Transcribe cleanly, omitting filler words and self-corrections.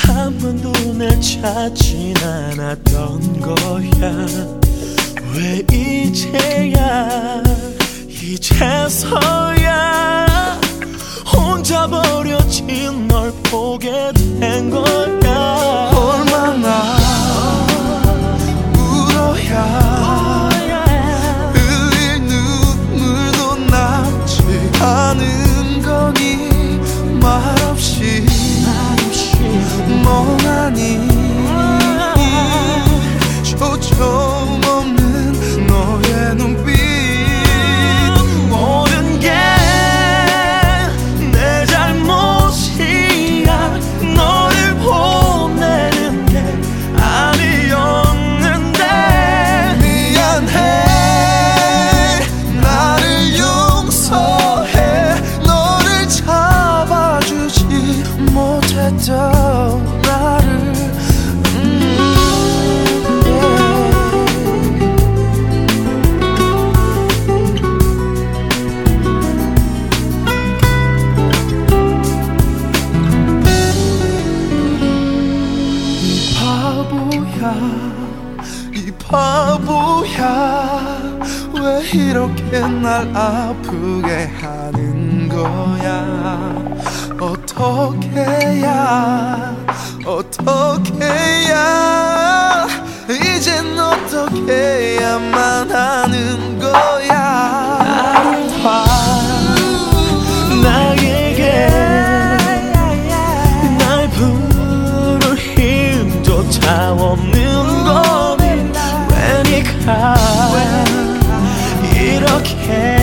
한 번도 날 찾진 않았던 거야. 왜 이제서야 혼자 버려진 널 보게 된 거야. 얼마나 울어야 흘릴 눈물도 남지 않은 거니. 말없이 멍하니 초점 없는 너의 눈빛. 모든 게 내 잘못이야. 너를 보내는 게 아니었는데. 미안해 나를 용서해. 너를 잡아주지 못했던 나를. 이 바보야 왜 이렇게 날 아프게 하는 거야. 어떻게 해야 이젠 어떻게 해야만 하는 거야. 나를 봐 나에게 날 부를 힘조차 없는 거니. 왜 네가 이렇게